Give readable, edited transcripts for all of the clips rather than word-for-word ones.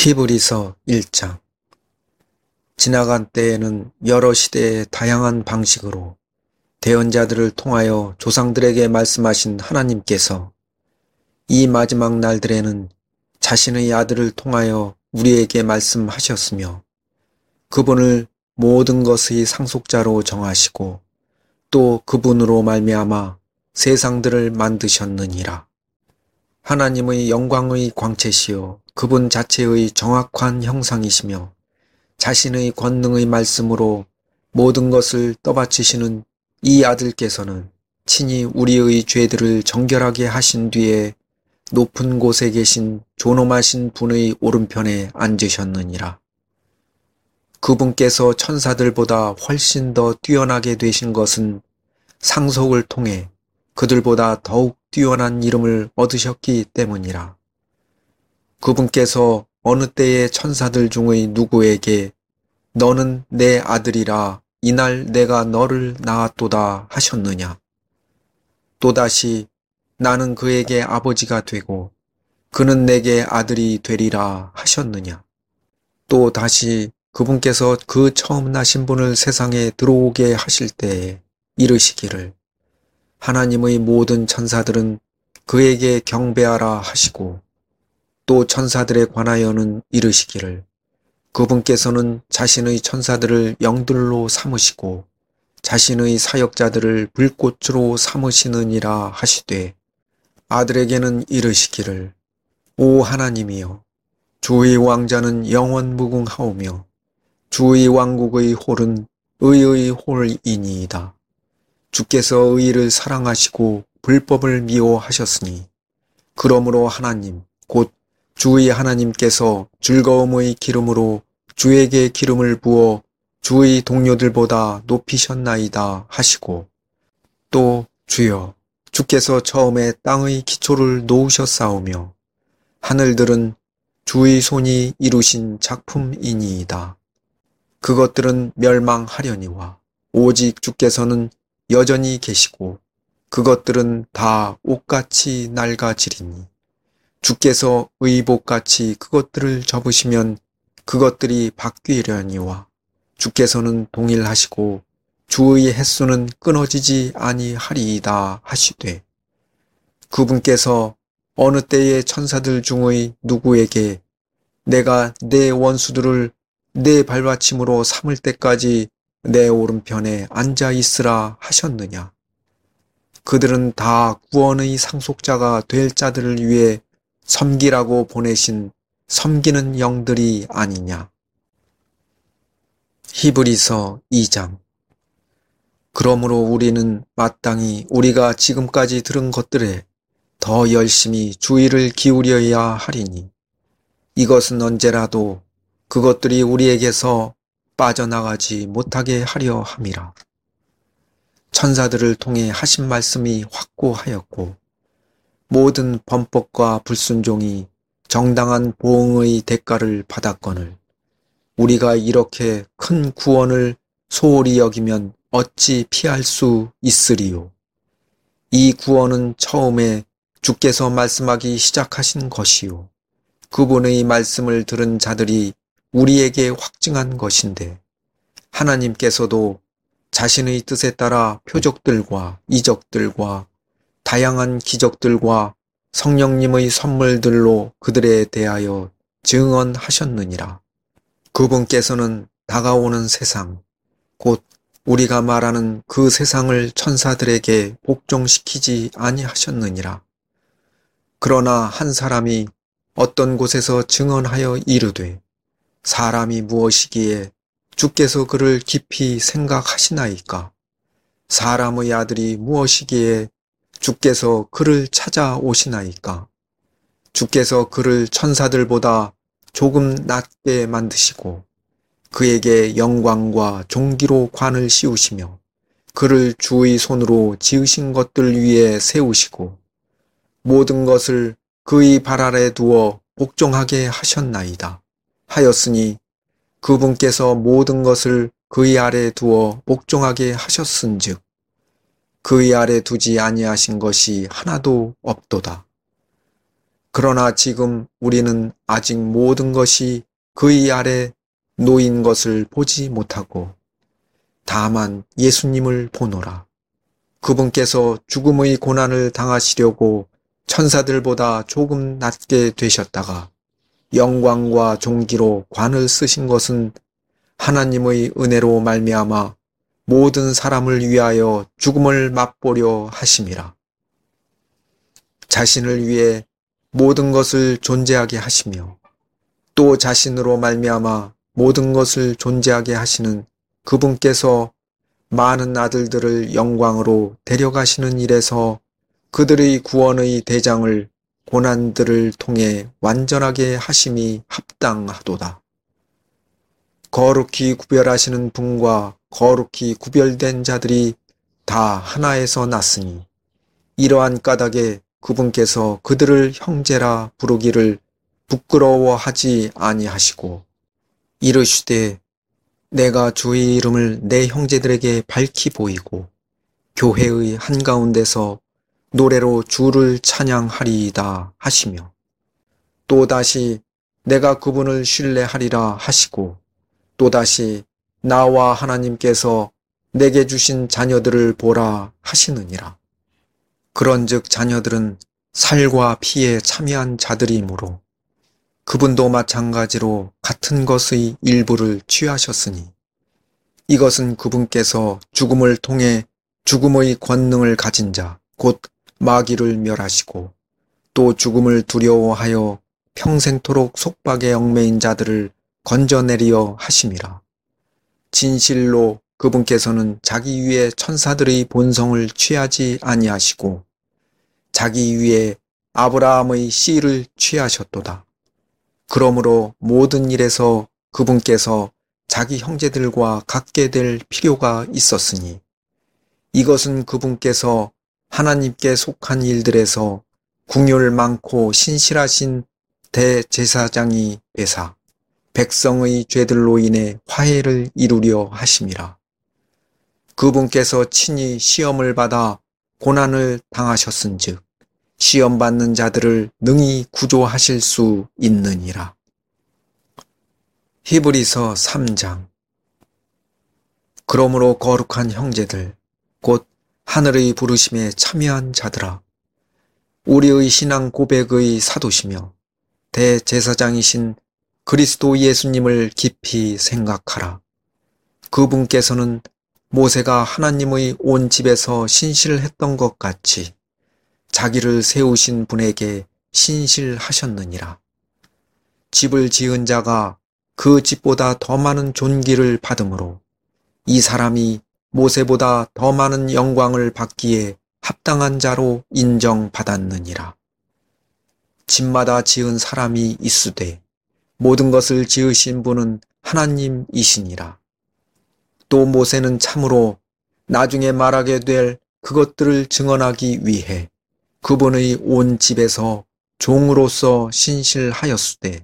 히브리서 1장. 지나간 때에는 여러 시대의 다양한 방식으로 대언자들을 통하여 조상들에게 말씀하신 하나님께서 이 마지막 날들에는 자신의 아들을 통하여 우리에게 말씀하셨으며 그분을 모든 것의 상속자로 정하시고 또 그분으로 말미암아 세상들을 만드셨느니라. 하나님의 영광의 광채시요 그분 자체의 정확한 형상이시며 자신의 권능의 말씀으로 모든 것을 떠받치시는 이 아들께서는 친히 우리의 죄들을 정결하게 하신 뒤에 높은 곳에 계신 존엄하신 분의 오른편에 앉으셨느니라. 그분께서 천사들보다 훨씬 더 뛰어나게 되신 것은 상속을 통해 그들보다 더욱 뛰어난 이름을 얻으셨기 때문이라. 그분께서 어느 때에 천사들 중의 누구에게 너는 내 아들이라 이날 내가 너를 낳았도다 하셨느냐? 또다시 나는 그에게 아버지가 되고 그는 내게 아들이 되리라 하셨느냐? 또 다시 그분께서 그 처음 나신 분을 세상에 들어오게 하실 때에 이르시기를 하나님의 모든 천사들은 그에게 경배하라 하시고 또 천사들에 관하여는 이르시기를 그분께서는 자신의 천사들을 영들로 삼으시고 자신의 사역자들을 불꽃으로 삼으시느니라 하시되 아들에게는 이르시기를 오 하나님이여 주의 왕자는 영원 무궁하오며 주의 왕국의 홀은 의의 홀이니이다. 주께서 의를 사랑하시고 불법을 미워하셨으니 그러므로 하나님 곧 주의 하나님께서 즐거움의 기름으로 주에게 기름을 부어 주의 동료들보다 높이셨나이다 하시고 또 주여 주께서 처음에 땅의 기초를 놓으셨사오며 하늘들은 주의 손이 이루신 작품이니이다. 그것들은 멸망하려니와 오직 주께서는 여전히 계시고 그것들은 다 옷같이 낡아지리니 주께서 의복같이 그것들을 접으시면 그것들이 바뀌려니와 주께서는 동일하시고 주의 햇수는 끊어지지 아니하리이다 하시되 그분께서 어느 때의 천사들 중의 누구에게 내가 내 원수들을 내 발받침으로 삼을 때까지 내 오른편에 앉아 있으라 하셨느냐? 그들은 다 구원의 상속자가 될 자들을 위해 섬기라고 보내신 섬기는 영들이 아니냐. 히브리서 2장. 그러므로 우리는 마땅히 우리가 지금까지 들은 것들에 더 열심히 주의를 기울여야 하리니 이것은 언제라도 그것들이 우리에게서 빠져나가지 못하게 하려 함이라. 천사들을 통해 하신 말씀이 확고하였고 모든 범법과 불순종이 정당한 보응의 대가를 받았거늘 우리가 이렇게 큰 구원을 소홀히 여기면 어찌 피할 수 있으리요. 이 구원은 처음에 주께서 말씀하기 시작하신 것이요 그분의 말씀을 들은 자들이 우리에게 확증한 것인데 하나님께서도 자신의 뜻에 따라 표적들과 이적들과 다양한 기적들과 성령님의 선물들로 그들에 대하여 증언하셨느니라. 그분께서는 다가오는 세상, 곧 우리가 말하는 그 세상을 천사들에게 복종시키지 아니하셨느니라. 그러나 한 사람이 어떤 곳에서 증언하여 이르되 사람이 무엇이기에 주께서 그를 깊이 생각하시나이까? 사람의 아들이 무엇이기에 주께서 그를 찾아오시나이까? 주께서 그를 천사들보다 조금 낮게 만드시고 그에게 영광과 존귀로 관을 씌우시며 그를 주의 손으로 지으신 것들 위에 세우시고 모든 것을 그의 발 아래 두어 복종하게 하셨나이다. 하였으니 그분께서 모든 것을 그의 아래 두어 복종하게 하셨은즉 그의 아래 두지 아니하신 것이 하나도 없도다. 그러나 지금 우리는 아직 모든 것이 그의 아래 놓인 것을 보지 못하고 다만 예수님을 보노라. 그분께서 죽음의 고난을 당하시려고 천사들보다 조금 낮게 되셨다가 영광과 존귀로 관을 쓰신 것은 하나님의 은혜로 말미암아 모든 사람을 위하여 죽음을 맛보려 하심이라. 자신을 위해 모든 것을 존재하게 하시며 또 자신으로 말미암아 모든 것을 존재하게 하시는 그분께서 많은 아들들을 영광으로 데려가시는 일에서 그들의 구원의 대장을 고난들을 통해 완전하게 하심이 합당하도다. 거룩히 구별하시는 분과 거룩히 구별된 자들이 다 하나에서 났으니 이러한 까닭에 그분께서 그들을 형제라 부르기를 부끄러워하지 아니하시고 이르시되 내가 주의 이름을 내 형제들에게 밝히 보이고 교회의 한가운데서 노래로 주를 찬양하리이다 하시며 또다시 내가 그분을 신뢰하리라 하시고 또다시 나와 하나님께서 내게 주신 자녀들을 보라 하시느니라. 그런즉 자녀들은 살과 피에 참여한 자들이므로 그분도 마찬가지로 같은 것의 일부를 취하셨으니 이것은 그분께서 죽음을 통해 죽음의 권능을 가진 자, 곧 마귀를 멸하시고 또 죽음을 두려워하여 평생토록 속박에 얽매인 자들을 건져내리어 하심이라. 진실로 그분께서는 자기 위에 천사들의 본성을 취하지 아니하시고 자기 위에 아브라함의 씨를 취하셨도다. 그러므로 모든 일에서 그분께서 자기 형제들과 같게 될 필요가 있었으니 이것은 그분께서 하나님께 속한 일들에서 궁율 많고 신실하신 대제사장이 되사 백성의 죄들로 인해 화해를 이루려 하심이라. 그분께서 친히 시험을 받아 고난을 당하셨은즉 시험받는 자들을 능히 구조하실 수 있느니라. 히브리서 3장. 그러므로 거룩한 형제들 곧 하늘의 부르심에 참여한 자들아, 우리의 신앙 고백의 사도시며 대제사장이신 그리스도 예수님을 깊이 생각하라. 그분께서는 모세가 하나님의 온 집에서 신실했던 것 같이 자기를 세우신 분에게 신실하셨느니라. 집을 지은 자가 그 집보다 더 많은 존귀를 받으므로 이 사람이 모세보다 더 많은 영광을 받기에 합당한 자로 인정받았느니라. 집마다 지은 사람이 있으되 모든 것을 지으신 분은 하나님이시니라. 또 모세는 참으로 나중에 말하게 될 그것들을 증언하기 위해 그분의 온 집에서 종으로서 신실하였으되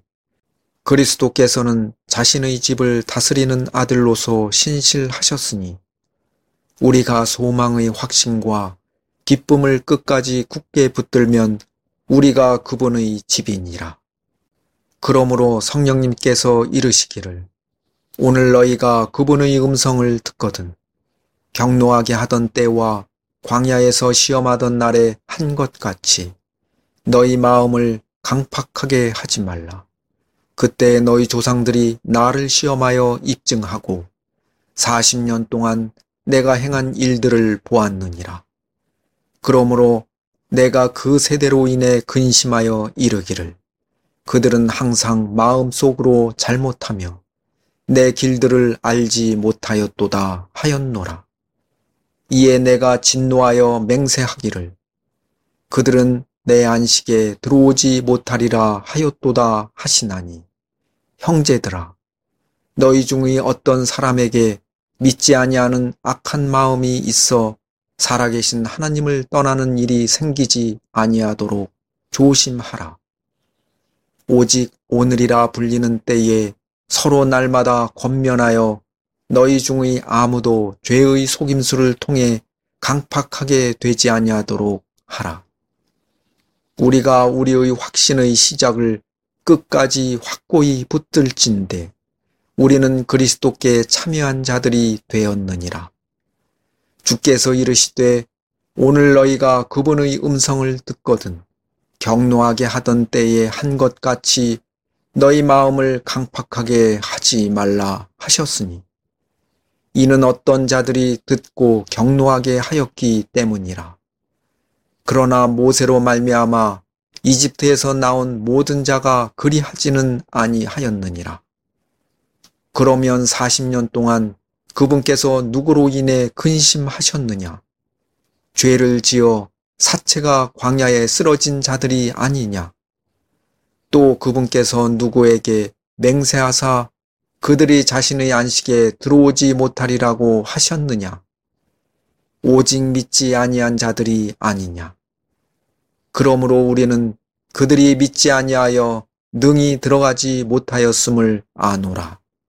그리스도께서는 자신의 집을 다스리는 아들로서 신실하셨으니 우리가 소망의 확신과 기쁨을 끝까지 굳게 붙들면 우리가 그분의 집이니라. 그러므로 성령님께서 이르시기를 오늘 너희가 그분의 음성을 듣거든 경노하게 하던 때와 광야에서 시험하던 날에 한 것 같이 너희 마음을 강팍하게 하지 말라. 그때 너희 조상들이 나를 시험하여 입증하고 40년 동안 내가 행한 일들을 보았느니라. 그러므로 내가 그 세대로 인해 근심하여 이르기를 그들은 항상 마음속으로 잘못하며 내 길들을 알지 못하였도다 하였노라. 이에 내가 진노하여 맹세하기를 그들은 내 안식에 들어오지 못하리라 하였도다 하시나니 형제들아 너희 중의 어떤 사람에게 믿지 아니하는 악한 마음이 있어 살아계신 하나님을 떠나는 일이 생기지 아니하도록 조심하라. 오직 오늘이라 불리는 때에 서로 날마다 권면하여 너희 중의 아무도 죄의 속임수를 통해 강팍하게 되지 아니하도록 하라. 우리가 우리의 확신의 시작을 끝까지 확고히 붙들진대 우리는 그리스도께 참여한 자들이 되었느니라. 주께서 이르시되 오늘 너희가 그분의 음성을 듣거든 경노하게 하던 때에 한 것 같이 너희 마음을 강팍하게 하지 말라 하셨으니 이는 어떤 자들이 듣고 경노하게 하였기 때문이라. 그러나 모세로 말미암아 이집트에서 나온 모든 자가 그리하지는 아니하였느니라. 그러면 40년 동안 그분께서 누구로 인해 근심하셨느냐? 죄를 지어 사체가 광야에 쓰러진 자들이 아니냐? 또 그분께서 누구에게 맹세하사 그들이 자신의 안식에 들어오지 못하리라고 하셨느냐? 오직 믿지 아니한 자들이 아니냐? 그러므로 우리는 그들이 믿지 아니하여 능히 들어가지 못하였음을 아노라.